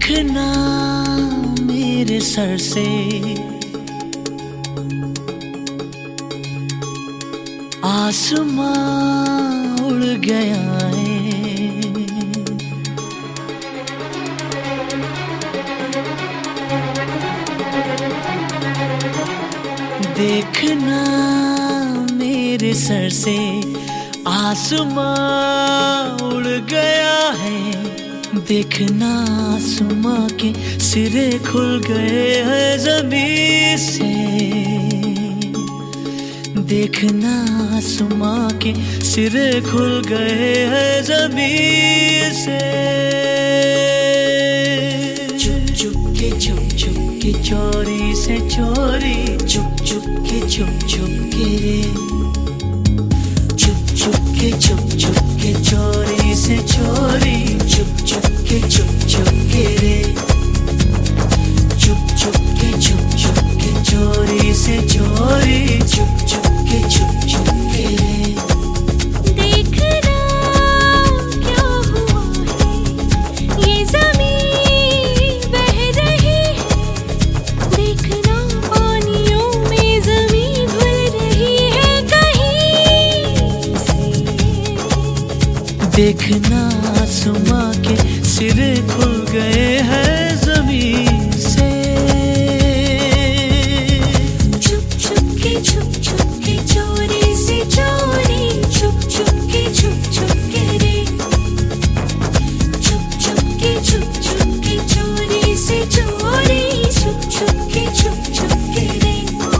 देखना मेरे सर से आसमां उड़ गया है। देखना मेरे सर से आसमां उड़ गया है। देखना आसमां के सिरे खुल गए हैं ज़मीन से। देखना आसमां के सिरे खुल गए हैं ज़मीन से। चुप चुप के चोरी से चोरी, चुप चुप के रे। चुप के चोरी से चोरी, चुप के रे। चुप के चोरी से चोरी, चुप के रे। देखना क्या हुआ है, ये ज़मीन बह रही है। देखना पानियों में ज़मीन घुल रही है कहीं से। देखना आसमां के सिरे खुल गए हैं ज़मीन से। चुप के चोरी से चोरी, चुप के रे। चुप के चोरी से चोरी, चुप के रे।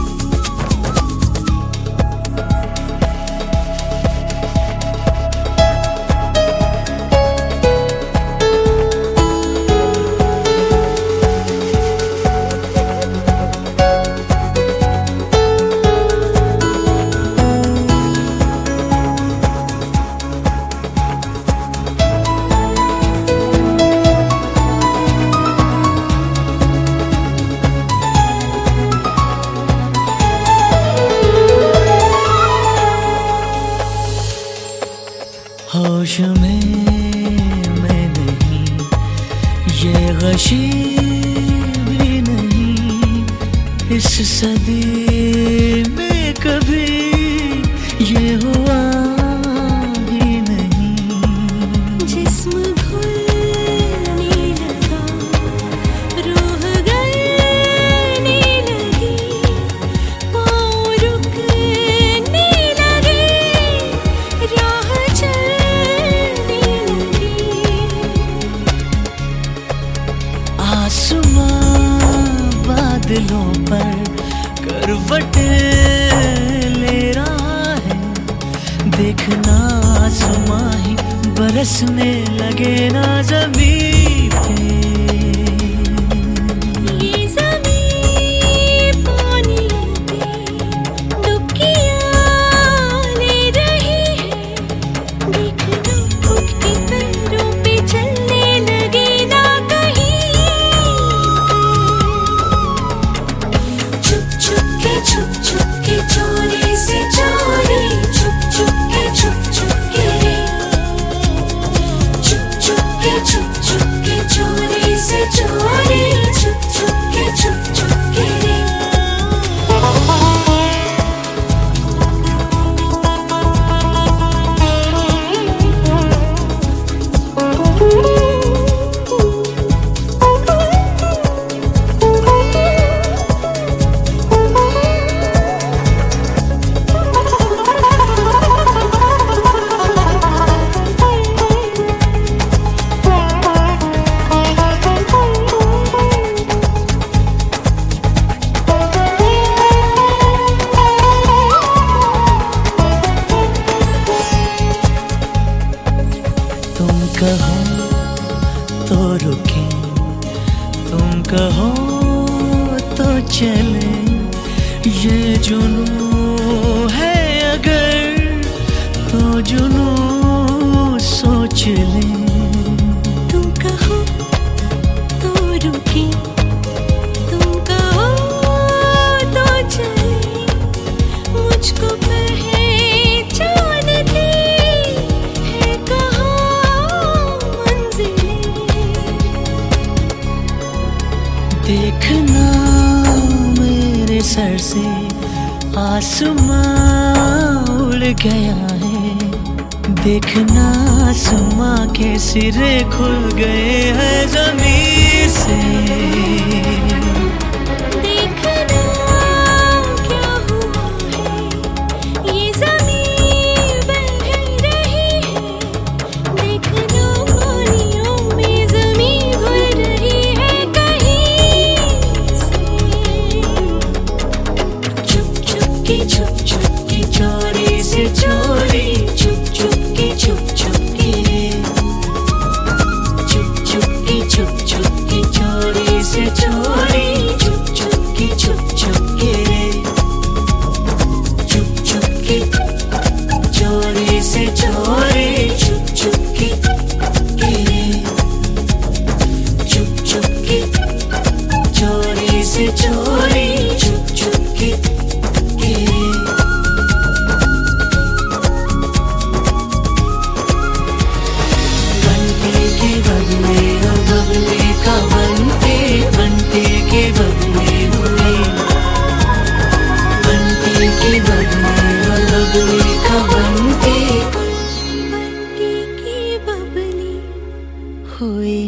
होश में मैं नहीं, ये गशी भी नहीं। इस सदी में कभी ये हुआ ही नहीं। जिस्म घुलने लगा, रूह गलने लगी, पाँव रुकने लगे, राह चलने लगी। आसमां बादलों पर करवट ले रहा है। देखना आसमां ही बरसने लगे ना ज़मीन पे। ये ज़मीन पानियों पे डुबकियाँ ले रही है। देखना उठके पैरों पे चलने लगे ना कहीं। चुप के चोरी से चोरी, चुप के रे। चुप के चोरी से चोरी, चुप के रे। तुम कहो तो रुके, तुम कहो तो चले। ये जुनून है अगर तो जुनून सोच ले। तुम कहो तो रुके, तुम कहो तो चले। मुझको पहचान थी है कहाँ मंजिलें। सर से आसमां उड़ गया है। देखना आसमां के सिरे खुल गए हैं जमीन से। देखना क्या हुआ है, ये ज़मीन बह रही है। देखना पानियों में ज़मीन घुल रही है कहीं से। चुप चुप की चोरी से चोरी, चुप चुप की चुप की चोरी से चोरी, चुप चुप की चुप की चोरी से चोरी, चुप चुप की चोरी से चोरी, चुप चुप की। हुई